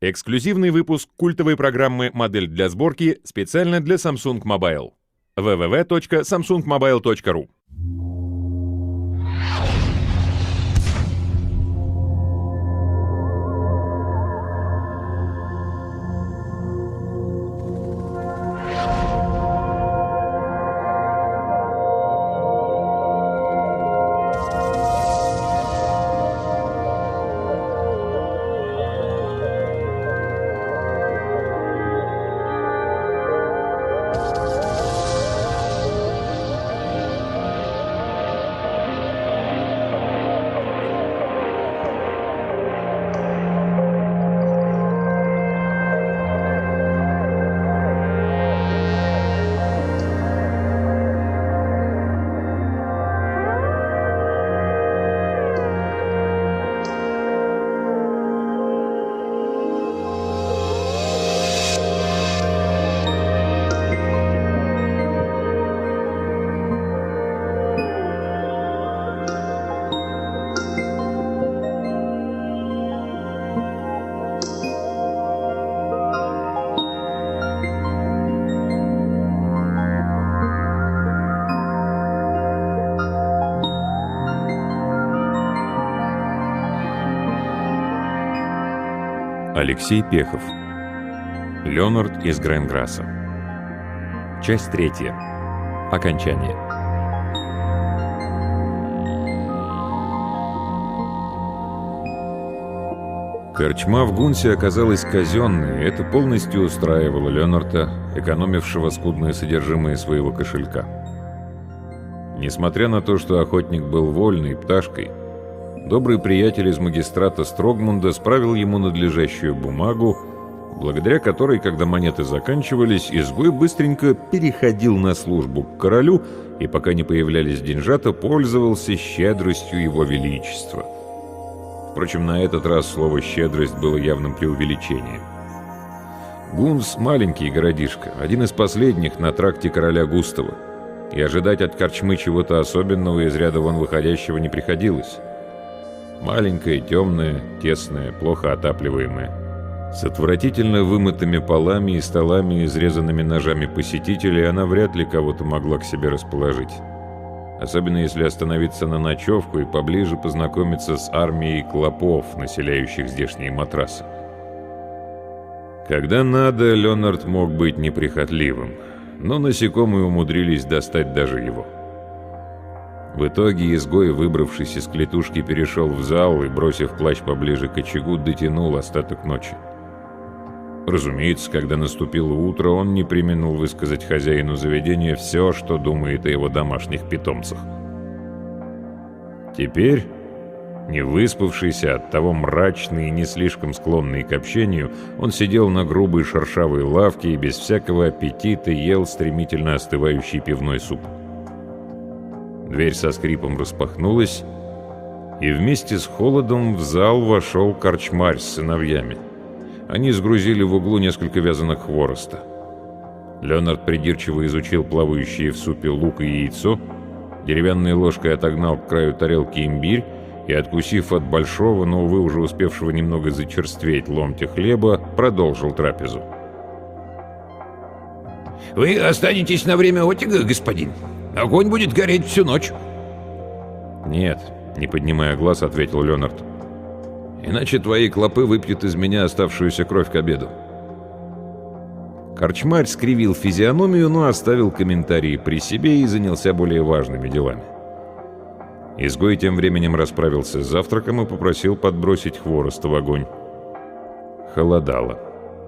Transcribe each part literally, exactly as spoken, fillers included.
Эксклюзивный выпуск культовой программы «Модель для сборки» специально для Samsung Mobile. дабл ю дабл ю дабл ю точка самсунг мобайл точка ру. Алексей Пехов. Леонард из Гренграсса. Часть третья. Окончание. Корчма в Гунсе оказалась казенной, и это полностью устраивало Леонарда, экономившего скудное содержимое своего кошелька. Несмотря на то, что охотник был вольной пташкой, добрый приятель из магистрата Строгмунда справил ему надлежащую бумагу, благодаря которой, когда монеты заканчивались, изгой быстренько переходил на службу к королю и, пока не появлялись деньжата, пользовался щедростью его величества. Впрочем, на этот раз слово «щедрость» было явным преувеличением. Гунс — маленький городишко, один из последних на тракте короля Густава, и ожидать от корчмы чего-то особенного из ряда вон выходящего не приходилось. Маленькая, темная, тесная, плохо отапливаемая. С отвратительно вымытыми полами и столами, изрезанными ножами посетителей, она вряд ли кого-то могла к себе расположить. Особенно если остановиться на ночевку и поближе познакомиться с армией клопов, населяющих здешние матрасы. Когда надо, Леонард мог быть неприхотливым, но насекомые умудрились достать даже его. В итоге изгой, выбравшись из клетушки, перешел в зал и, бросив плащ поближе к очагу, дотянул остаток ночи. Разумеется, когда наступило утро, он не преминул высказать хозяину заведения все, что думает о его домашних питомцах. Теперь, не выспавшийся, оттого мрачный и не слишком склонный к общению, он сидел на грубой шершавой лавке и без всякого аппетита ел стремительно остывающий пивной суп. Дверь со скрипом распахнулась, и вместе с холодом в зал вошел корчмарь с сыновьями. Они сгрузили в углу несколько вязаных хвороста. Леонард придирчиво изучил плавающие в супе лук и яйцо, деревянной ложкой отогнал к краю тарелки имбирь и, откусив от большого, но, увы, уже успевшего немного зачерстветь ломтя хлеба, продолжил трапезу. «Вы останетесь на время отдыха, господин? Огонь будет гореть всю ночь». «Нет», — не поднимая глаз, ответил Леонард. «Иначе твои клопы выпьют из меня оставшуюся кровь к обеду». Корчмарь скривил физиономию, но оставил комментарии при себе и занялся более важными делами. Изгой тем временем расправился с завтраком и попросил подбросить хвороста в огонь. Холодало.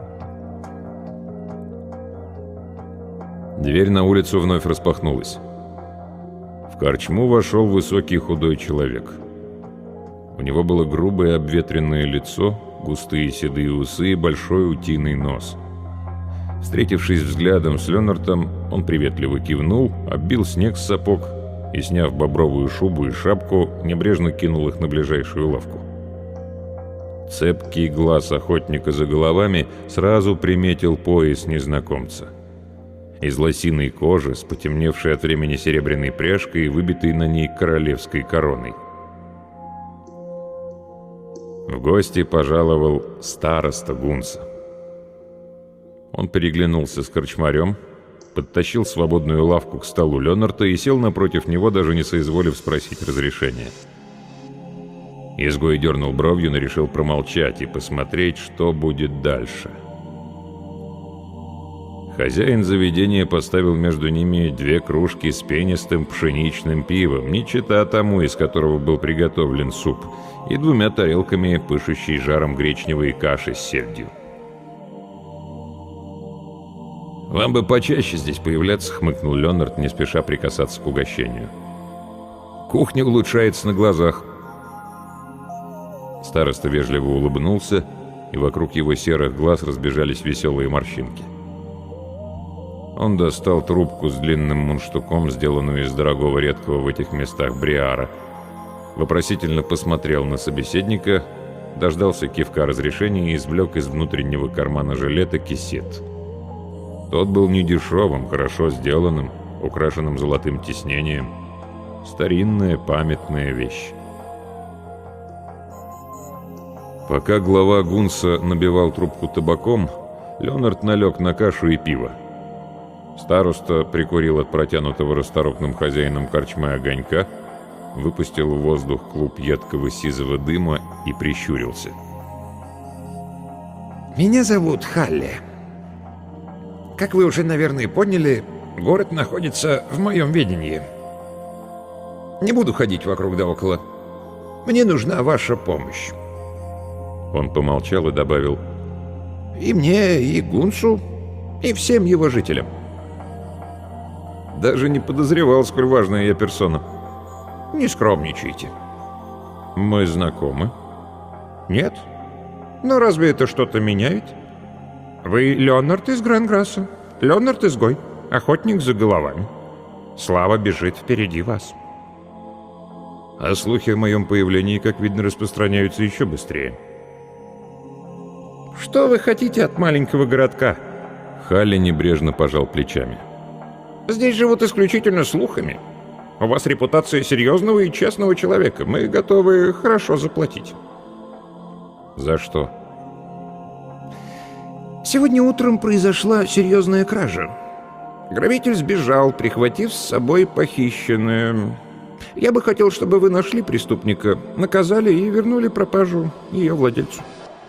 Дверь на улицу вновь распахнулась. В корчму вошел высокий худой человек. У него было грубое обветренное лицо, густые седые усы и большой утиный нос. Встретившись взглядом с Леонардом, он приветливо кивнул, оббил снег с сапог и, сняв бобровую шубу и шапку, небрежно кинул их на ближайшую лавку. Цепкий глаз охотника за головами сразу приметил пояс незнакомца. Из лосиной кожи, с потемневшей от времени серебряной пряжкой и выбитой на ней королевской короной. В гости пожаловал староста Гунса. Он переглянулся с корчмарем, подтащил свободную лавку к столу Ленарта и сел напротив него, даже не соизволив спросить разрешения. Изгой дернул бровью, но решил промолчать и посмотреть, что будет дальше. Хозяин заведения поставил между ними две кружки с пенистым пшеничным пивом, не чета тому, из которого был приготовлен суп, и двумя тарелками, пышущей жаром гречневой каши с сельдью. «Вам бы почаще здесь появляться», — хмыкнул Ленард, не спеша прикасаться к угощению. «Кухня улучшается на глазах». Староста вежливо улыбнулся, и вокруг его серых глаз разбежались веселые морщинки. Он достал трубку с длинным мундштуком, сделанную из дорогого редкого в этих местах бриара, вопросительно посмотрел на собеседника, дождался кивка разрешения и извлек из внутреннего кармана жилета кисет. Тот был недешевым, хорошо сделанным, украшенным золотым тиснением. Старинная памятная вещь. Пока глава Гунса набивал трубку табаком, Ленард налег на кашу и пиво. Староста прикурил от протянутого расторопным хозяином корчмы огонька, выпустил в воздух клуб едкого сизого дыма и прищурился. «Меня зовут Халли. Как вы уже, наверное, поняли, город находится в моем ведении. Не буду ходить вокруг да около. Мне нужна ваша помощь». Он помолчал и добавил: «И мне, и Гунсу, и всем его жителям». «Даже не подозревал, сколь важная я персона». «Не скромничайте». «Мы знакомы?» «Нет. Но разве это что-то меняет? Вы Леонард из Гранграсса, Леонард изгой, охотник за головами. Слава бежит впереди вас». А слухи о моем появлении, как видно, распространяются еще быстрее. «Что вы хотите от маленького городка?» Халли небрежно пожал плечами. «Здесь живут исключительно слухами. У вас репутация серьезного и честного человека. Мы готовы хорошо заплатить». «За что?» «Сегодня утром произошла серьезная кража. Грабитель сбежал, прихватив с собой похищенное. Я бы хотел, чтобы вы нашли преступника, наказали и вернули пропажу ее владельцу».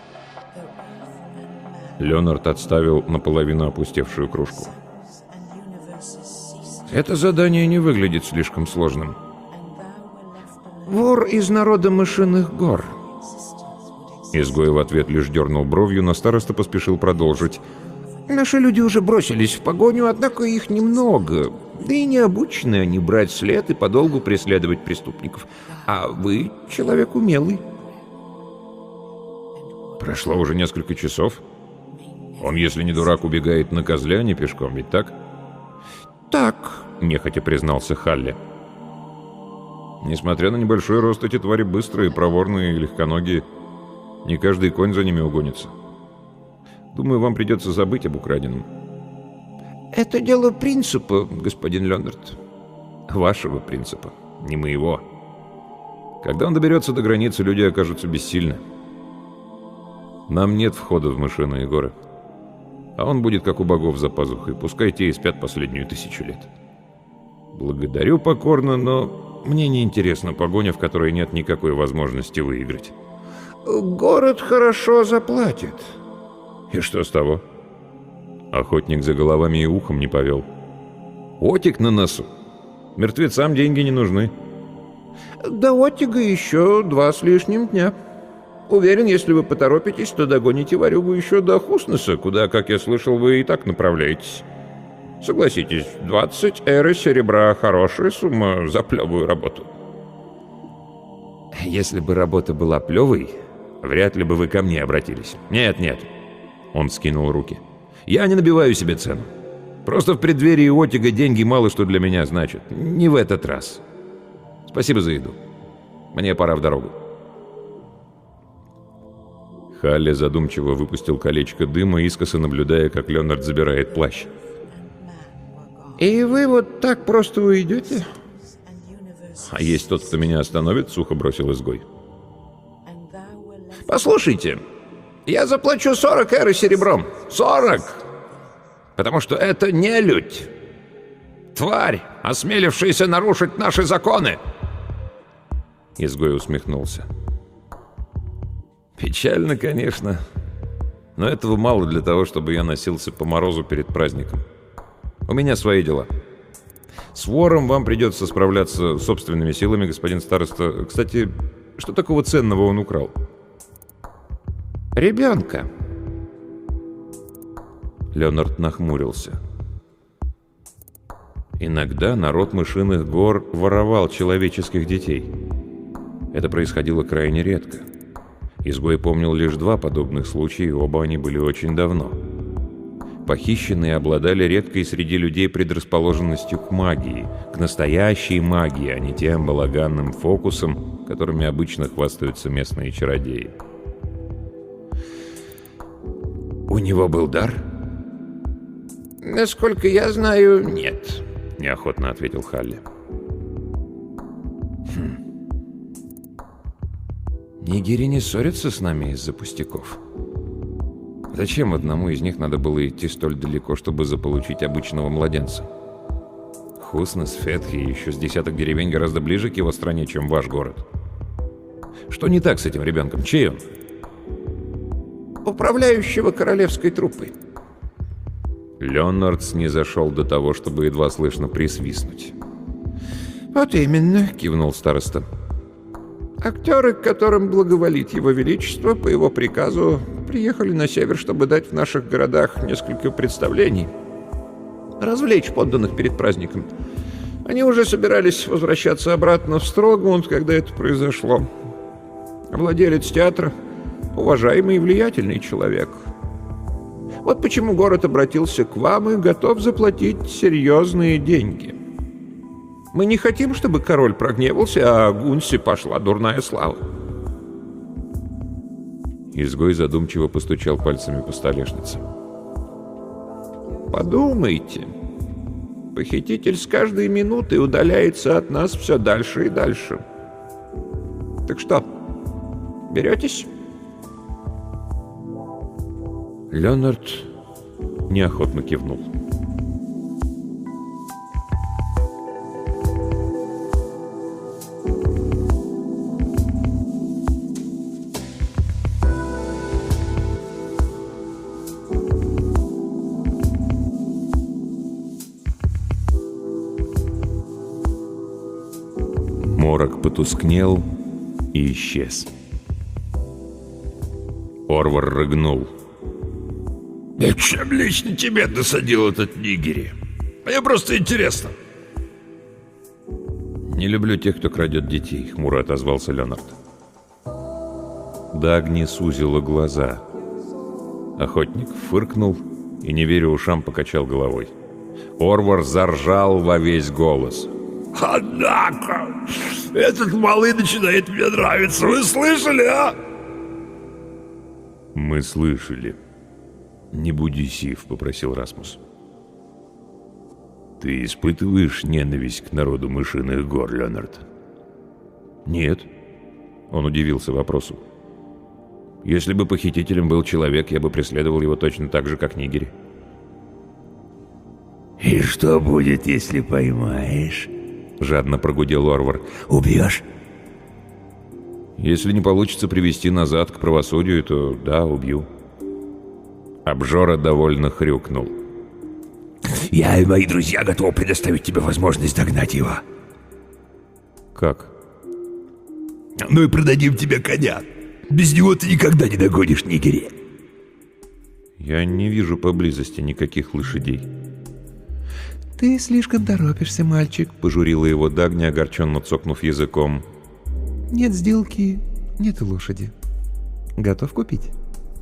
Леонард отставил наполовину опустевшую кружку. «Это задание не выглядит слишком сложным. Вор из народа мышиных гор». Изгой в ответ лишь дернул бровью, но староста поспешил продолжить. «Наши люди уже бросились в погоню, однако их немного. Да и не обучены они брать след и подолгу преследовать преступников. А вы человек умелый». «Прошло уже несколько часов. Он, если не дурак, убегает на козле, а не пешком, ведь так?» «Так», — нехотя признался Халли. «Несмотря на небольшой рост, эти твари быстрые, проворные и легконогие. Не каждый конь за ними угонится. Думаю, вам придется забыть об украденном». «Это дело принципа, господин Леонард». «Вашего принципа, не моего. Когда он доберется до границы, люди окажутся бессильны. Нам нет входа в мышиные горы. А он будет как у богов за пазухой, пускай те и спят последнюю тысячу лет. Благодарю покорно, но мне не интересна погоня, в которой нет никакой возможности выиграть». «Город хорошо заплатит». «И что с того?» Охотник за головами и ухом не повел. «Отик на носу. Мертвецам деньги не нужны». «До Отига еще два с лишним дня. Уверен, если вы поторопитесь, то догоните ворюгу еще до Хуснеса, куда, как я слышал, вы и так направляетесь. Согласитесь, двадцать эры серебра — хорошая сумма за плевую работу». «Если бы работа была плевой, вряд ли бы вы ко мне обратились. Нет, нет». Он скинул руки. «Я не набиваю себе цену. Просто в преддверии Отига деньги мало что для меня значат. Не в этот раз. Спасибо за еду. Мне пора в дорогу». Халли задумчиво выпустил колечко дыма, искоса наблюдая, как Леонард забирает плащ. «И вы вот так просто уйдете?» «А есть тот, кто меня остановит?» — сухо бросил изгой. Послушайте, я заплачу сорок эры серебром. Сорок! Потому что это нелюдь. Тварь, осмелившаяся нарушить наши законы. Изгой усмехнулся. Печально, конечно, но этого мало для того, чтобы я носился по морозу перед праздником. У меня свои дела. С вором вам придется справляться собственными силами, господин староста. Кстати, что такого ценного он украл? Ребенка. Леонард нахмурился. Иногда народ Мышиных гор воровал человеческих детей. Это происходило крайне редко. Изгой помнил лишь два подобных случая, и оба они были очень давно. Похищенные обладали редкой среди людей предрасположенностью к магии, к настоящей магии, а не тем балаганным фокусам, которыми обычно хвастаются местные чародеи. У него был дар? Насколько я знаю, нет, неохотно ответил Халли. Хм. Нигери не ссорятся с нами из-за пустяков. Зачем одному из них надо было идти столь далеко, чтобы заполучить обычного младенца? Хуснес, Фетхи и еще с десяток деревень гораздо ближе к его стране, чем ваш город. Что не так с этим ребенком? Чей он? Управляющего королевской труппой. Леонард снизошел до того, чтобы едва слышно присвистнуть. «Вот именно», — кивнул староста. «Актеры, к которым благоволит его величество, по его приказу приехали на север, чтобы дать в наших городах несколько представлений. Развлечь подданных перед праздником. Они уже собирались возвращаться обратно в Строгмунд, когда это произошло. Владелец театра — уважаемый и влиятельный человек. Вот почему город обратился к вам и готов заплатить серьезные деньги. Мы не хотим, чтобы король прогневался, а Гунсе пошла дурная слава». Изгой задумчиво постучал пальцами по столешнице. «Подумайте. Похититель с каждой минуты удаляется от нас все дальше и дальше. Так что, беретесь?» Леонард неохотно кивнул. Морок потускнел и исчез. Орвар рыгнул. «Чем лично тебе досадил этот Нигери? Мне просто интересно». «Не люблю тех, кто крадет детей», — хмуро отозвался Леонард. Дагни сузила глаза. Охотник фыркнул и, не веря ушам, покачал головой. Орвар заржал во весь голос. «Однако, этот малый начинает мне нравиться. Вы слышали, а?» «Мы слышали. Не буди сив», — попросил Расмус. «Ты испытываешь ненависть к народу Мышиных гор, Леонард?» «Нет». Он удивился вопросу. «Если бы похитителем был человек, я бы преследовал его точно так же, как Нигери». «И что будет, если поймаешь?» — жадно прогудел Орвар. «Убьешь?» «Если не получится привести назад к правосудию, то да, убью». Обжора довольно хрюкнул. «Я и мои друзья готовы предоставить тебе возможность догнать его». «Как?» «Мы продадим тебе коня. Без него ты никогда не догонишь Нигери». «Я не вижу поблизости никаких лошадей». «Ты слишком торопишься, мальчик», — пожурила его Дагни, огорченно цокнув языком. «Нет сделки, нет лошади. Готов купить?»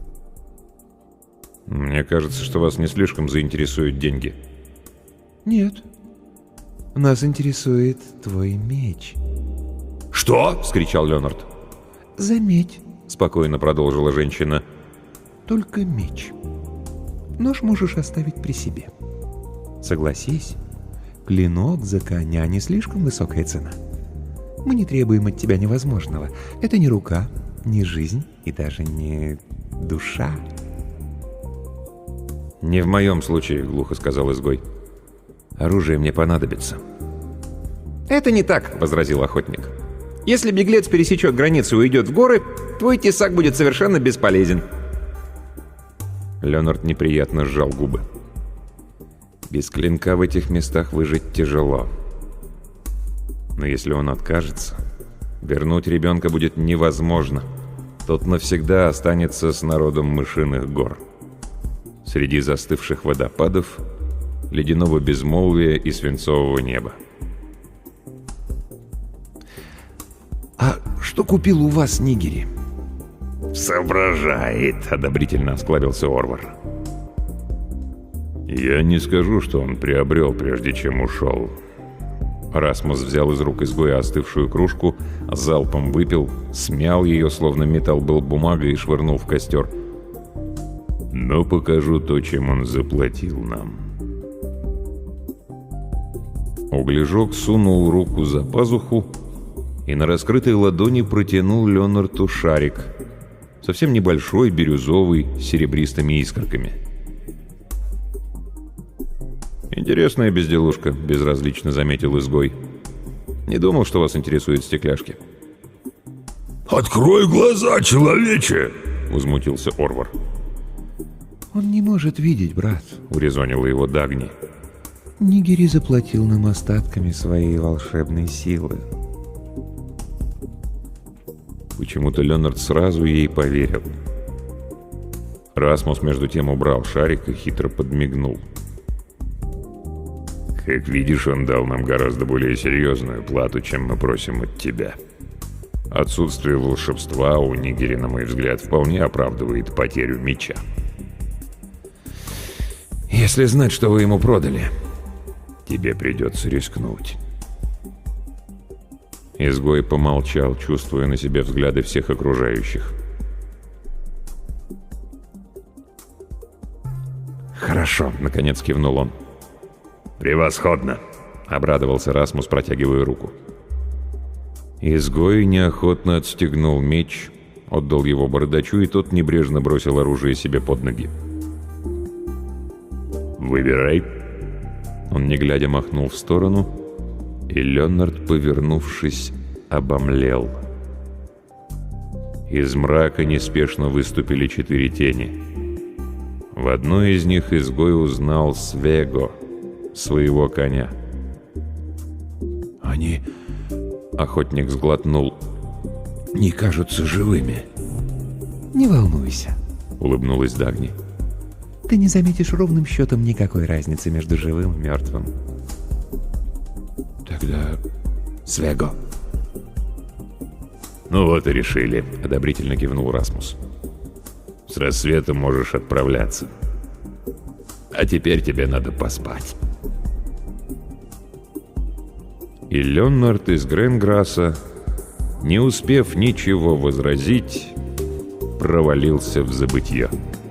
«Мне кажется, что вас не слишком заинтересуют деньги». «Нет. Нас интересует твой меч». «Что?» — вскричал Леонард. «Заметь», — спокойно продолжила женщина. «только меч. Нож можешь оставить при себе. Согласись, клинок за коня не слишком высокая цена. Мы не требуем от тебя невозможного. Это не рука, не жизнь и даже не душа. «Не в моем случае», — глухо сказал изгой. «Оружие мне понадобится». «Это не так», — возразил охотник. «Если беглец пересечет границу и уйдет в горы, твой тесак будет совершенно бесполезен». Леонард неприятно сжал губы. Без клинка в этих местах выжить тяжело. Но если он откажется, вернуть ребенка будет невозможно. Тот навсегда останется с народом мышиных гор. Среди застывших водопадов, ледяного безмолвия и свинцового неба. «А что купил у вас Нигери?» «Соображает», — одобрительно осклабился Орвар. «Я не скажу, что он приобрел, прежде чем ушел». Расмус взял из рук изгоя остывшую кружку, залпом выпил, смял ее, словно металл был бумагой, и швырнул в костер. «Но покажу то, чем он заплатил нам». Углежок сунул руку за пазуху и на раскрытой ладони протянул Леонарту шарик. Совсем небольшой, бирюзовый, с серебристыми искорками. «Интересная безделушка», — безразлично заметил изгой. «Не думал, что вас интересуют стекляшки». «Открой глаза, человече!» — возмутился Орвар. «Он не может видеть, брат», — урезонила его Дагни. «Нигери заплатил нам остатками своей волшебной силы». Почему-то Леонард сразу ей поверил. Расмус между тем убрал шарик и хитро подмигнул. «Как видишь, он дал нам гораздо более серьезную плату, чем мы просим от тебя. Отсутствие волшебства у Нигери, на мой взгляд, вполне оправдывает потерю меча». «Если знать, что вы ему продали, тебе придется рискнуть». Изгой помолчал, чувствуя на себе взгляды всех окружающих. «Хорошо», — наконец кивнул он. «Превосходно!» — обрадовался Расмус, протягивая руку. Изгой неохотно отстегнул меч, отдал его бородачу, и тот небрежно бросил оружие себе под ноги. «Выбирай». Он, не глядя, махнул в сторону, и Леонард, повернувшись, обомлел. Из мрака неспешно выступили четыре тени. В одной из них изгой узнал Свего, своего коня. «Они...» — охотник сглотнул. «Не кажутся живыми». «Не волнуйся», — улыбнулась Дагни. «ты не заметишь ровным счетом никакой разницы между живым и мертвым». «Тогда... Свего». «Ну вот и решили», — одобрительно кивнул Расмус. «С рассветом можешь отправляться. А теперь тебе надо поспать». И Леонард из Гренграсса, не успев ничего возразить, провалился в забытье.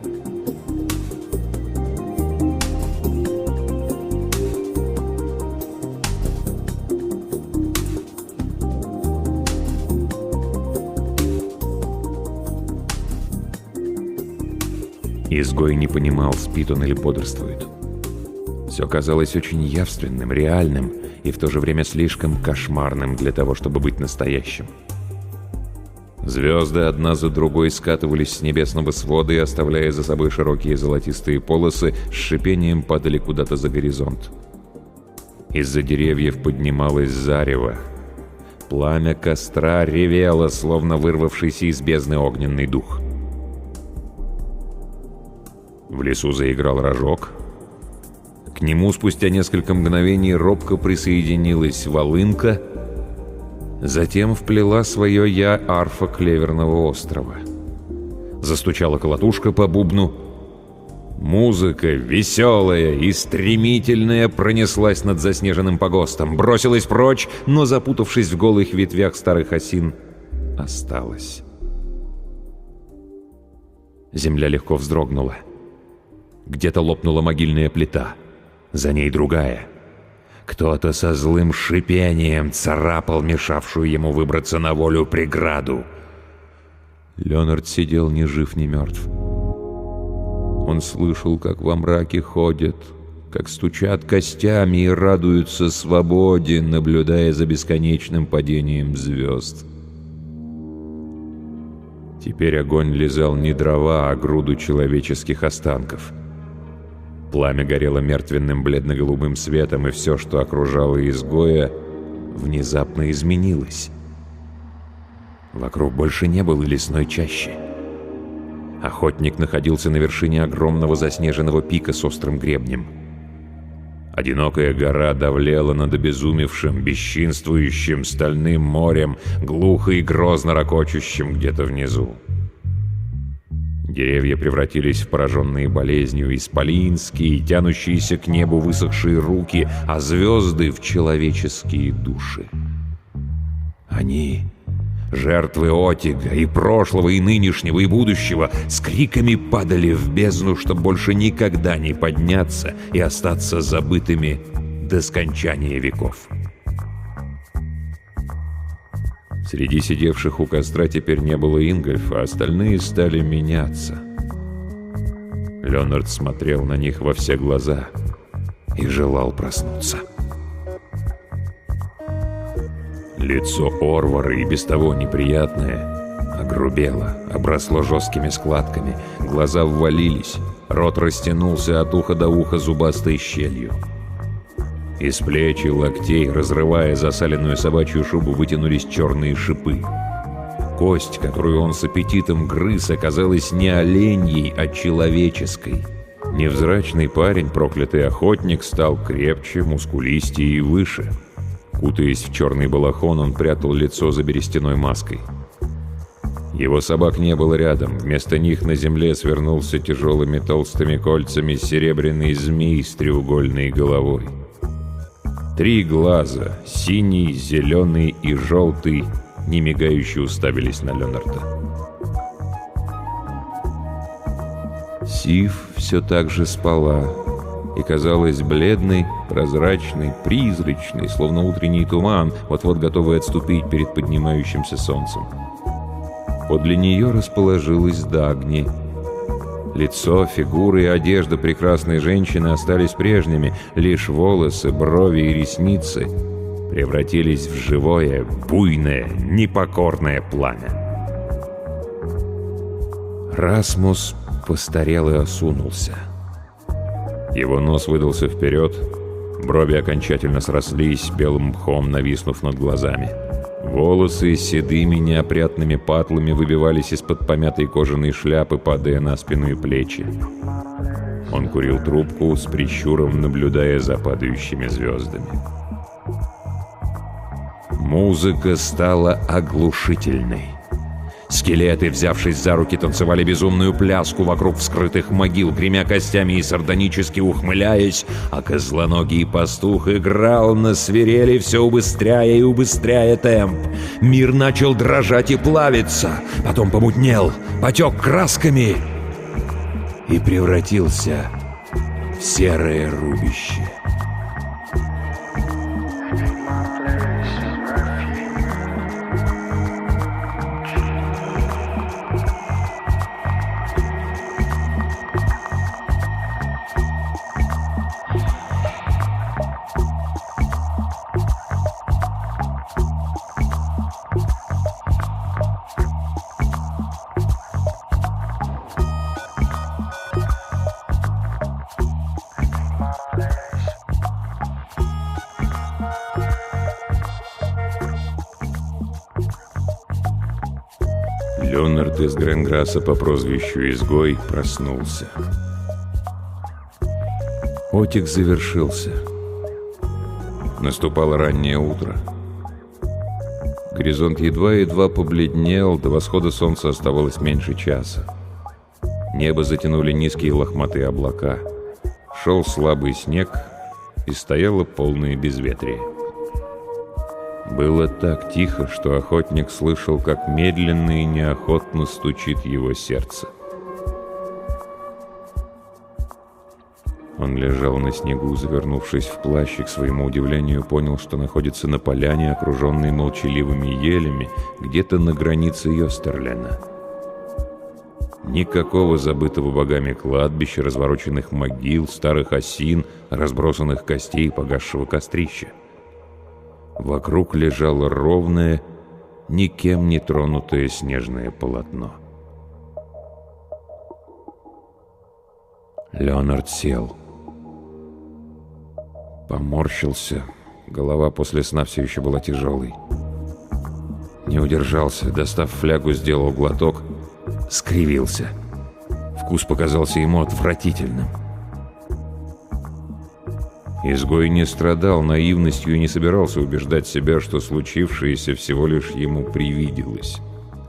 Изгой не понимал, спит он или бодрствует. Все казалось очень явственным, реальным и в то же время слишком кошмарным для того, чтобы быть настоящим. Звезды одна за другой скатывались с небесного свода и, оставляя за собой широкие золотистые полосы, с шипением падали куда-то за горизонт. Из-за деревьев поднималось зарево. Пламя костра ревело, словно вырвавшийся из бездны огненный дух. В лесу заиграл рожок. К нему спустя несколько мгновений робко присоединилась волынка. Затем вплела свое «я» арфа Клеверного острова. Застучала колотушка по бубну. Музыка, веселая и стремительная, пронеслась над заснеженным погостом, бросилась прочь, но, запутавшись в голых ветвях старых осин, осталась. Земля легко вздрогнула. Где-то лопнула могильная плита. За ней другая. Кто-то со злым шипением царапал мешавшую ему выбраться на волю преграду. Леонард сидел ни жив, ни мертв. Он слышал, как во мраке ходят, как стучат костями и радуются свободе, наблюдая за бесконечным падением звезд. Теперь огонь лизал не дрова, а груду человеческих останков. Пламя горело мертвенным бледно-голубым светом, и все, что окружало изгоя, внезапно изменилось. Вокруг больше не было лесной чащи. Охотник находился на вершине огромного заснеженного пика с острым гребнем. Одинокая гора давлела над обезумевшим, бесчинствующим стальным морем, глухо и грозно рокочущим где-то внизу. Деревья превратились в пораженные болезнью исполинские, тянущиеся к небу высохшие руки, а звезды — в человеческие души. Они, жертвы Отига, и прошлого, и нынешнего, и будущего, с криками падали в бездну, чтобы больше никогда не подняться и остаться забытыми до скончания веков. Среди сидевших у костра теперь не было Ингольфа, а остальные стали меняться. Леонард смотрел на них во все глаза и желал проснуться. Лицо Орвара, и без того неприятное, огрубело, обросло жесткими складками, глаза ввалились, рот растянулся от уха до уха зубастой щелью. Из плеч и локтей, разрывая засаленную собачью шубу, вытянулись черные шипы. Кость, которую он с аппетитом грыз, оказалась не оленьей, а человеческой. Невзрачный парень, проклятый охотник, стал крепче, мускулистее и выше. Кутаясь в черный балахон, он прятал лицо за берестяной маской. Его собак не было рядом. Вместо них на земле свернулся тяжелыми толстыми кольцами серебряный змей с треугольной головой. Три глаза, синий, зеленый и желтый, немигающе уставились на Леонарда. Сив все так же спала и казалась бледной, прозрачной, призрачной, словно утренний туман, вот-вот готовый отступить перед поднимающимся солнцем. Подле нее расположилась Дагни. Лицо, фигура и одежда прекрасной женщины остались прежними, лишь волосы, брови и ресницы превратились в живое, буйное, непокорное пламя. Расмус постарел и осунулся. Его нос выдался вперед, брови окончательно срослись, белым мхом нависнув над глазами. Волосы седыми неопрятными патлами выбивались из-под помятой кожаной шляпы, падая на спину и плечи. Он курил трубку, с прищуром наблюдая за падающими звездами. Музыка стала оглушительной. Скелеты, взявшись за руки, танцевали безумную пляску вокруг вскрытых могил, гремя костями и сардонически ухмыляясь, а козлоногий пастух играл на свирели, все убыстряя и убыстряя темп. Мир начал дрожать и плавиться, потом помутнел, потек красками и превратился в серое рубище. Леонард из Гренграсса по прозвищу Изгой проснулся. Отик завершился. Наступало раннее утро. Горизонт едва-едва побледнел, до восхода солнца оставалось меньше часа. Небо затянули низкие лохматые облака. Шел слабый снег, и стояло полное безветрие. Было так тихо, что охотник слышал, как медленно и неохотно стучит его сердце. Он лежал на снегу, завернувшись в плащ, и, к своему удивлению, понял, что находится на поляне, окруженной молчаливыми елями, где-то на границе Йостерлена. Никакого забытого богами кладбища, развороченных могил, старых осин, разбросанных костей и погасшего кострища. Вокруг лежало ровное, никем не тронутое снежное полотно. Леонард сел. Поморщился. Голова после сна все еще была тяжелой. Не удержался, достав флягу, сделал глоток, скривился. Вкус показался ему отвратительным. Изгой не страдал наивностью и не собирался убеждать себя, что случившееся всего лишь ему привиделось.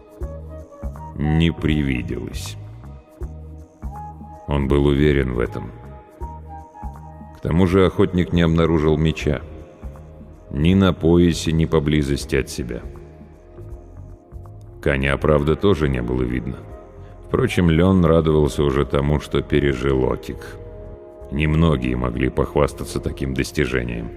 Не привиделось. Он был уверен в этом. К тому же охотник не обнаружил меча. Ни на поясе, ни поблизости от себя. Коня, правда, тоже не было видно. Впрочем, Лен радовался уже тому, что пережил Отик. Немногие могли похвастаться таким достижением.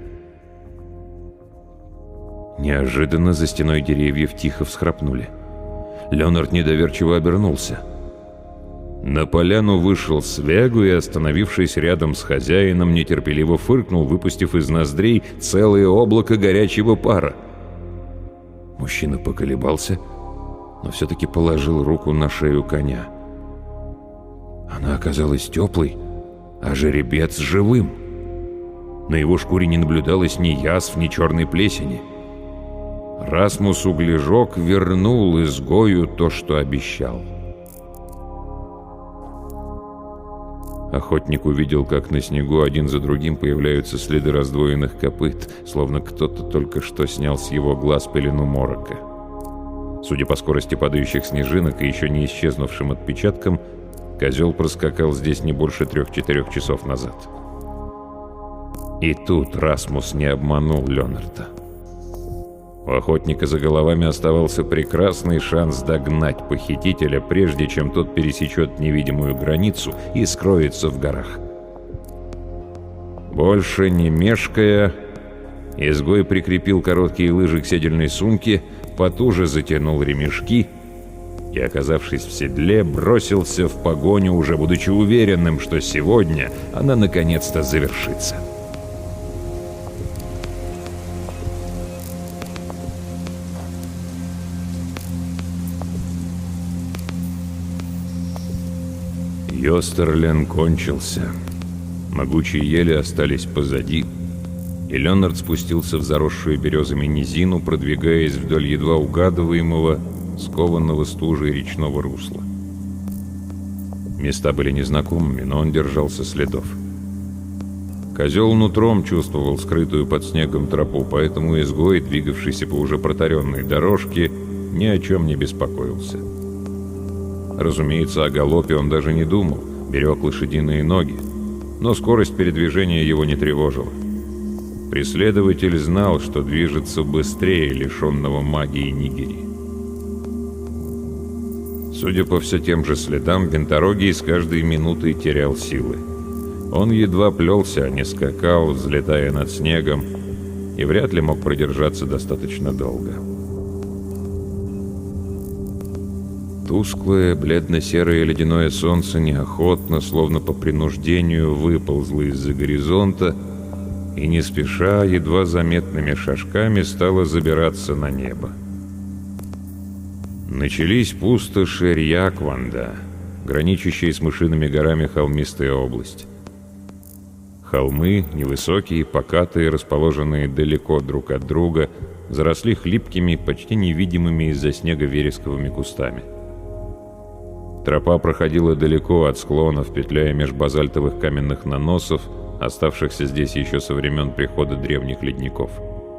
Неожиданно за стеной деревьев тихо всхрапнули. Леонард недоверчиво обернулся. На поляну вышел Свегу и, остановившись рядом с хозяином, нетерпеливо фыркнул, выпустив из ноздрей целое облако горячего пара. Мужчина поколебался, но все-таки положил руку на шею коня. Она оказалась теплой, а жеребец живым. На его шкуре не наблюдалось ни язв, ни черной плесени. Расмус Углежок вернул изгою то, что обещал. Охотник увидел, как на снегу один за другим появляются следы раздвоенных копыт, словно кто-то только что снял с его глаз пелену морока. Судя по скорости падающих снежинок и еще не исчезнувшим отпечаткам, козел проскакал здесь не больше трех-четырех часов назад. И тут Расмус не обманул Леонарда. У охотника за головами оставался прекрасный шанс догнать похитителя, прежде чем тот пересечет невидимую границу и скроется в горах. Больше не мешкая, изгой прикрепил короткие лыжи к седельной сумке, потуже затянул ремешки и, оказавшись в седле, бросился в погоню, уже будучи уверенным, что сегодня она наконец-то завершится. Йостерлен кончился. Могучие ели остались позади, и Леонард спустился в заросшую березами низину, продвигаясь вдоль едва угадываемого, скованного стужей речного русла. Места были незнакомыми, но он держался следов. Козел нутром чувствовал скрытую под снегом тропу, поэтому изгой, двигавшийся по уже протаренной дорожке, ни о чем не беспокоился. Разумеется, о галопе он даже не думал, берег лошадиные ноги, но скорость передвижения его не тревожила. Преследователь знал, что движется быстрее лишенного магии Нигери. Судя по все тем же следам, Винторогий с каждой минутой терял силы. Он едва плелся, а не скакал, взлетая над снегом, и вряд ли мог продержаться достаточно долго. Тусклое, бледно-серое ледяное солнце неохотно, словно по принуждению, выползло из-за горизонта и не спеша, едва заметными шажками стало забираться на небо. Начались пустоши Рьякванда, граничащие с Мышиными горами холмистая область. Холмы, невысокие, покатые, расположенные далеко друг от друга, заросли хлипкими, почти невидимыми из-за снега вересковыми кустами. Тропа проходила далеко от склонов, петляя меж базальтовых каменных наносов, оставшихся здесь еще со времен прихода древних ледников.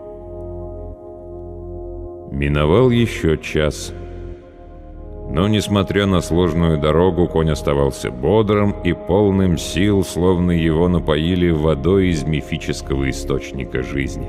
Миновал еще час. Но, несмотря на сложную дорогу, конь оставался бодрым и полным сил, словно его напоили водой из мифического источника жизни.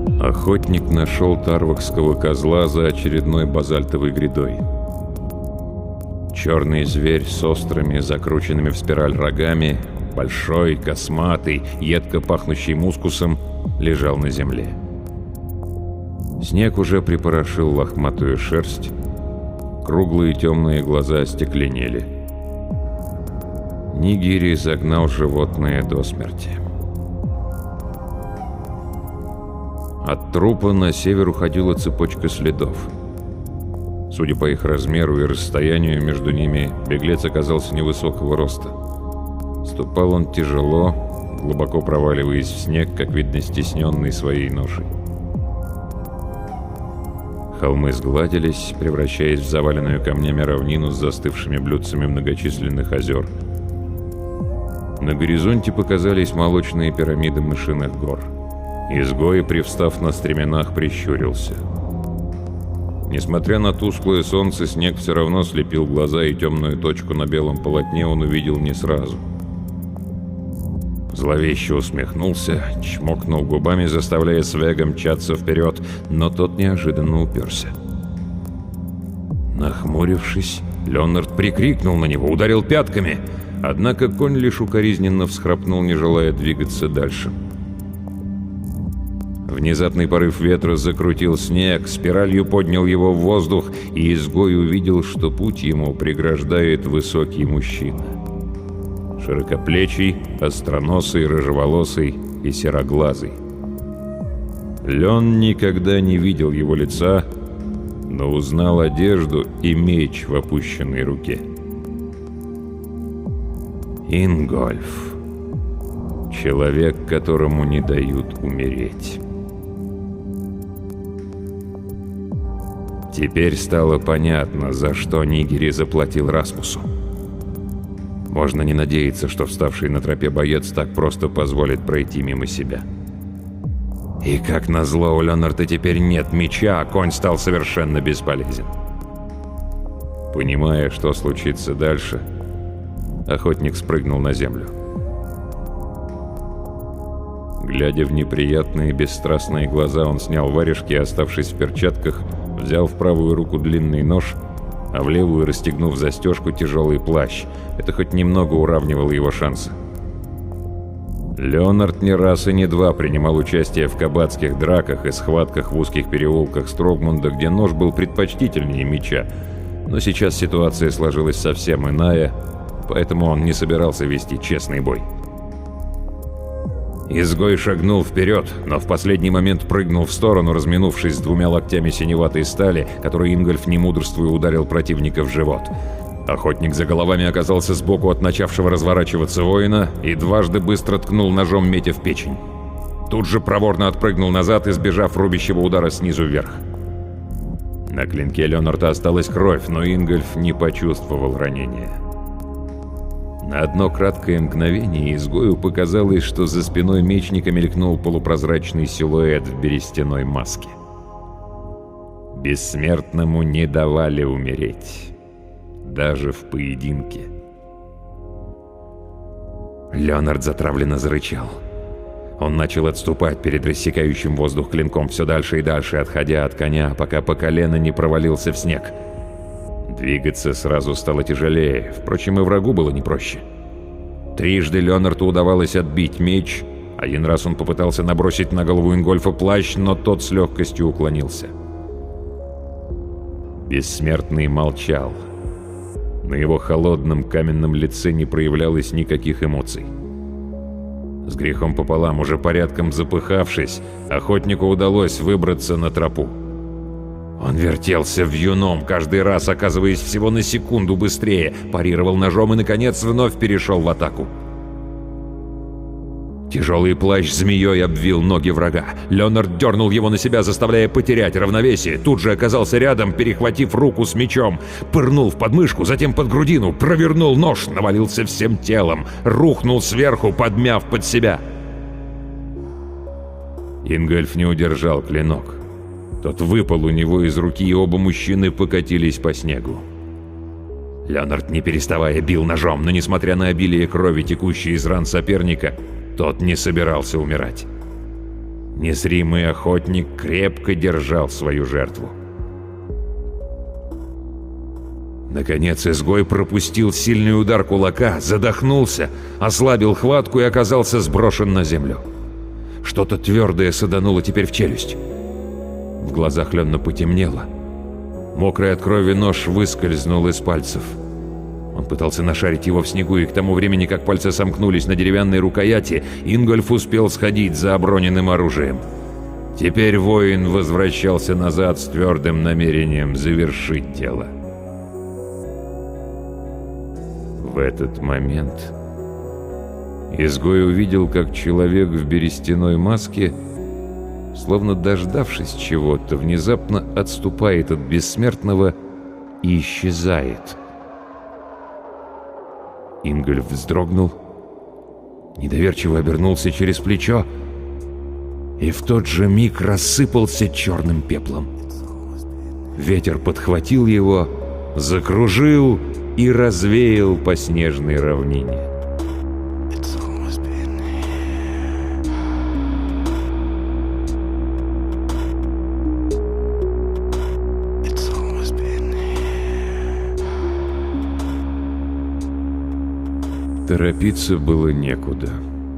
Охотник нашел тарвакского козла за очередной базальтовой грядой. Черный зверь с острыми, закрученными в спираль рогами, большой, косматый, едко пахнущий мускусом, лежал на земле. Снег уже припорошил лохматую шерсть, круглые темные глаза остекленели. Нигири загнал животное до смерти. От трупа на север уходила цепочка следов. Судя по их размеру и расстоянию между ними, беглец оказался невысокого роста. Ступал он тяжело, глубоко проваливаясь в снег, как видно, стесненный своей ношей. Холмы сгладились, превращаясь в заваленную камнями равнину с застывшими блюдцами многочисленных озер. На горизонте показались молочные пирамиды мышиных гор. Изгой, привстав на стременах, прищурился. Несмотря на тусклое солнце, снег все равно слепил глаза, и темную точку на белом полотне он увидел не сразу. Зловеще усмехнулся, чмокнул губами, заставляя Свега мчаться вперед, но тот неожиданно уперся. Нахмурившись, Леонард прикрикнул на него, ударил пятками, однако конь лишь укоризненно всхрапнул, не желая двигаться дальше. Внезапный порыв ветра закрутил снег, спиралью поднял его в воздух, и изгой увидел, что путь ему преграждает высокий мужчина. Широкоплечий, остроносый, рыжеволосый и сероглазый. Лен никогда не видел его лица, но узнал одежду и меч в опущенной руке. Ингольф. Человек, которому не дают умереть. Теперь стало понятно, за что Нигири заплатил Расмусу. Можно не надеяться, что вставший на тропе боец так просто позволит пройти мимо себя. И как назло, у Леонарда теперь нет меча, а конь стал совершенно бесполезен. Понимая, что случится дальше, охотник спрыгнул на землю. Глядя в неприятные бесстрастные глаза, он снял варежки и, оставшись в перчатках, взял в правую руку длинный нож, а в левую, расстегнув застежку, тяжелый плащ. Это хоть немного уравнивало его шансы. Леонард не раз и не два принимал участие в кабацких драках и схватках в узких переулках Строгмунда, где нож был предпочтительнее меча. Но сейчас ситуация сложилась совсем иная, поэтому он не собирался вести честный бой. Изгой шагнул вперед, но в последний момент прыгнул в сторону, разминувшись с двумя локтями синеватой стали, которой Ингольф, не мудрствуя, ударил противника в живот. Охотник за головами оказался сбоку от начавшего разворачиваться воина и дважды быстро ткнул ножом метя в печень. Тут же проворно отпрыгнул назад, избежав рубящего удара снизу вверх. На клинке Леонарда осталась кровь, но Ингольф не почувствовал ранения. На одно краткое мгновение изгою показалось, что за спиной мечника мелькнул полупрозрачный силуэт в берестяной маске. Бессмертному не давали умереть, даже в поединке. Леонард затравленно зарычал. Он начал отступать перед рассекающим воздух клинком все дальше и дальше, отходя от коня, пока по колено не провалился в снег. Двигаться сразу стало тяжелее, впрочем, и врагу было не проще. Трижды Леонарду удавалось отбить меч, один раз он попытался набросить на голову Ингольфа плащ, но тот с легкостью уклонился. Бессмертный молчал. На его холодном каменном лице не проявлялось никаких эмоций. С грехом пополам, уже порядком запыхавшись, охотнику удалось выбраться на тропу. Он вертелся вьюном, каждый раз оказываясь всего на секунду быстрее, парировал ножом и, наконец, вновь перешел в атаку. Тяжелый плащ змеей обвил ноги врага. Леонард дернул его на себя, заставляя потерять равновесие. Тут же оказался рядом, перехватив руку с мечом. Пырнул в подмышку, затем под грудину, провернул нож, навалился всем телом, рухнул сверху, подмяв под себя. Ингольф не удержал клинок. Тот выпал у него из руки, и оба мужчины покатились по снегу. Леонард, не переставая, бил ножом, но, несмотря на обилие крови, текущей из ран соперника, тот не собирался умирать. Незримый охотник крепко держал свою жертву. Наконец изгой пропустил сильный удар кулака, задохнулся, ослабил хватку и оказался сброшен на землю. Что-то твердое садануло теперь в челюсть. В глазах Ленна потемнело. Мокрый от крови нож выскользнул из пальцев. Он пытался нашарить его в снегу, и к тому времени, как пальцы сомкнулись на деревянной рукояти, Ингольф успел сходить за оброненным оружием. Теперь воин возвращался назад с твердым намерением завершить дело. В этот момент изгой увидел, как человек в берестяной маске, словно дождавшись чего-то, внезапно отступает от бессмертного и исчезает. Ингольф вздрогнул, недоверчиво обернулся через плечо и в тот же миг рассыпался черным пеплом. Ветер подхватил его, закружил и развеял по снежной равнине. Торопиться было некуда.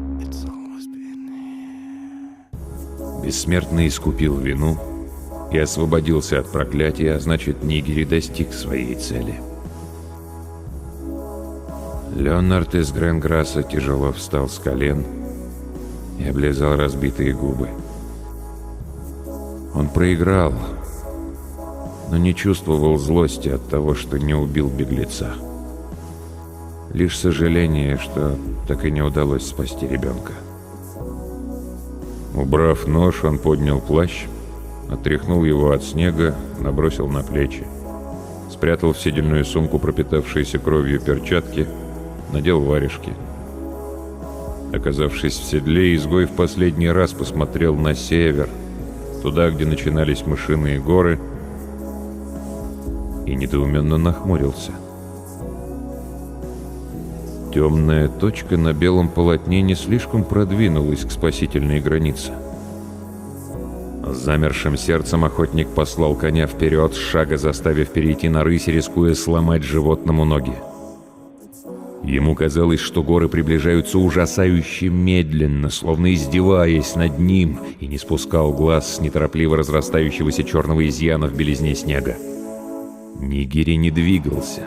Бессмертный искупил вину и освободился от проклятия, а значит, Нигери достиг своей цели. Леонард из Гренграсса тяжело встал с колен и облизал разбитые губы. Он проиграл, но не чувствовал злости от того, что не убил беглеца. Лишь сожаление, что так и не удалось спасти ребенка. Убрав нож, он поднял плащ, отряхнул его от снега, набросил на плечи, спрятал в седельную сумку пропитавшиеся кровью перчатки, надел варежки. Оказавшись в седле, изгой в последний раз посмотрел на север, туда, где начинались мышиные горы, и недоуменно нахмурился. Темная точка на белом полотне не слишком продвинулась к спасительной границе. С замершим сердцем охотник послал коня вперед, с шага заставив перейти на рысь, рискуя сломать животному ноги. Ему казалось, что горы приближаются ужасающе медленно, словно издеваясь над ним, и не спускал глаз с неторопливо разрастающегося черного изъяна в белизне снега. Нигери не двигался.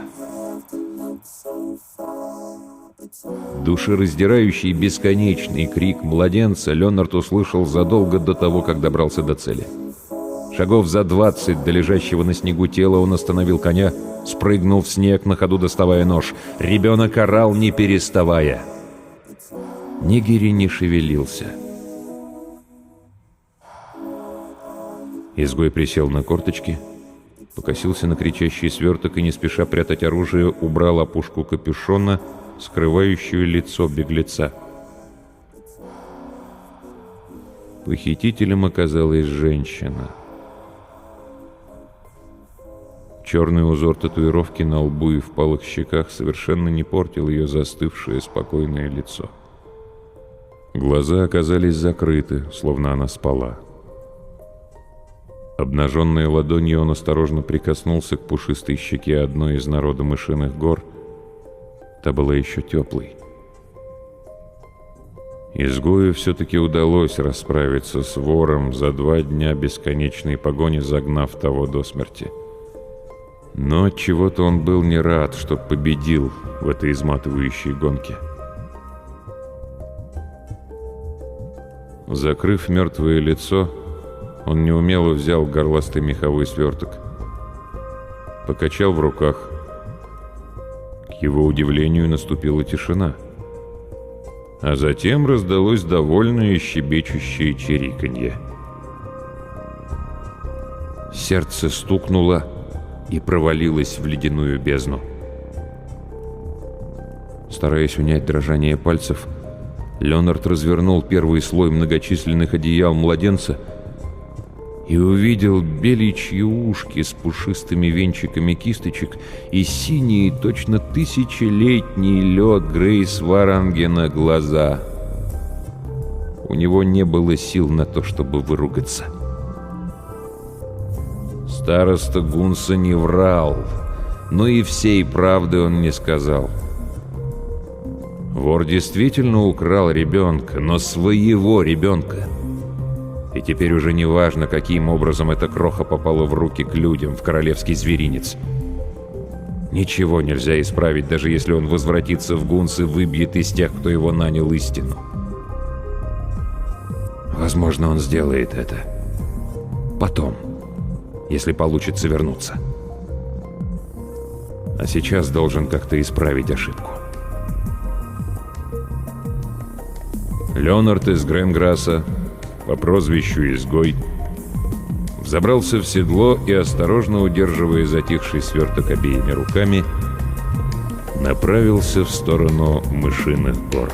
Душераздирающий бесконечный крик младенца Леонард услышал задолго до того, как добрался до цели. Шагов за двадцать до лежащего на снегу тела он остановил коня, спрыгнул в снег, на ходу доставая нож. Ребенок орал, не переставая. Нигери не шевелился. Изгой присел на корточки, покосился на кричащий сверток и, не спеша прятать оружие, убрал опушку капюшона, скрывающую лицо беглеца. Похитителем оказалась женщина. Черный узор татуировки на лбу и впалых щеках совершенно не портил ее застывшее спокойное лицо. Глаза оказались закрыты, словно она спала. Обнаженной ладонью он осторожно прикоснулся к пушистой щеке одной из народа мышиных гор. Та была еще теплой. Изгою все-таки удалось расправиться с вором за два дня бесконечной погони, загнав того до смерти. Но отчего-то он был не рад, что победил в этой изматывающей гонке. Закрыв мертвое лицо, он неумело взял горластый меховой сверток. Покачал в руках. К его удивлению наступила тишина. А затем раздалось довольное щебечущее чириканье. Сердце стукнуло и провалилось в ледяную бездну. Стараясь унять дрожание пальцев, Леонард развернул первый слой многочисленных одеял младенца и увидел беличьи ушки с пушистыми венчиками кисточек и синие, точно тысячелетний лед Грейс Варангена глаза. У него не было сил на то, чтобы выругаться. Староста Гунса не врал. но и всей правды он не сказал. Вор действительно украл ребенка, но своего ребенка. И теперь уже не важно, каким образом эта кроха попала в руки к людям, в королевский зверинец. Ничего нельзя исправить, даже если он возвратится в Гунс и выбьет из тех, кто его нанял, истину. Возможно, он сделает это. Потом, если получится вернуться. А сейчас должен как-то исправить ошибку. Леонард из Гренграсса, по прозвищу Изгой, взобрался в седло и, осторожно удерживая затихший сверток обеими руками, направился в сторону Мышиных гор.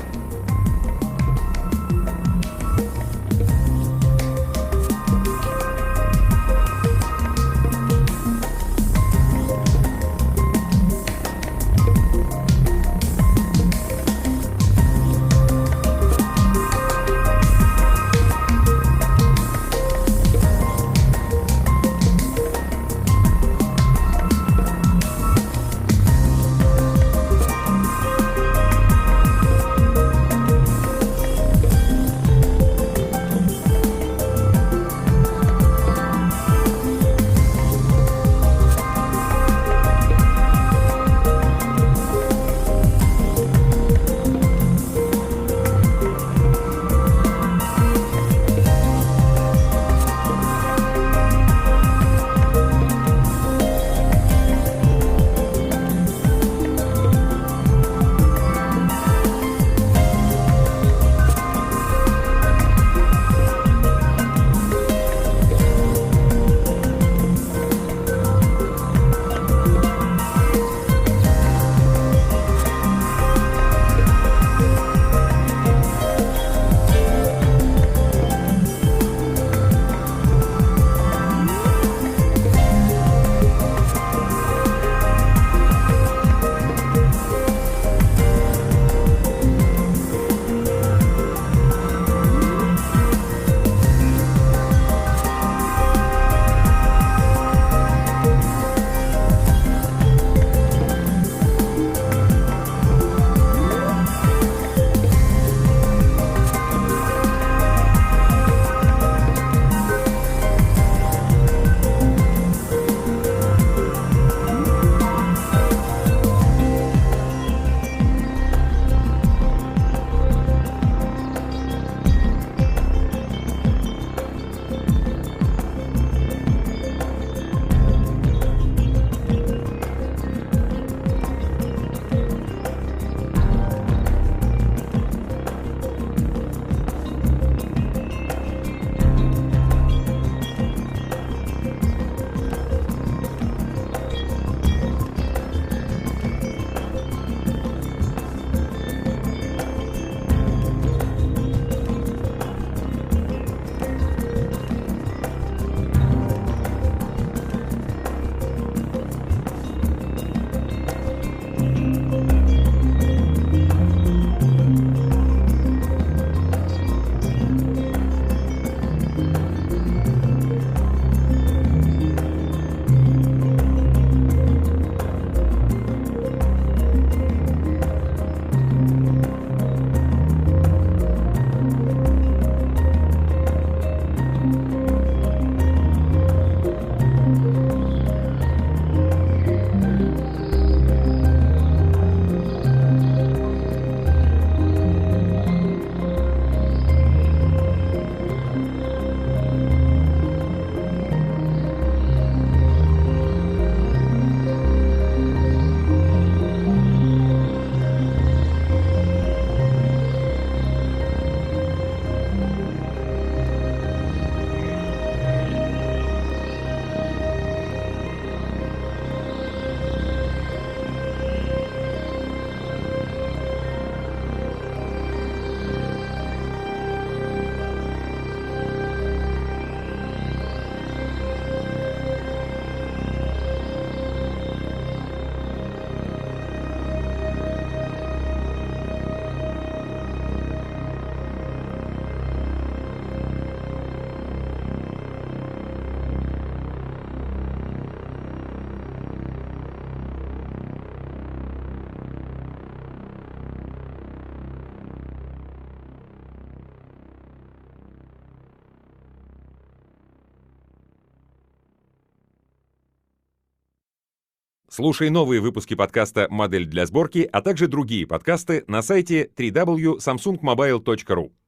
Слушай новые выпуски подкаста «Модель для сборки», а также другие подкасты на сайте дабл ю дабл ю дабл ю точка самсунг мобайл точка ру.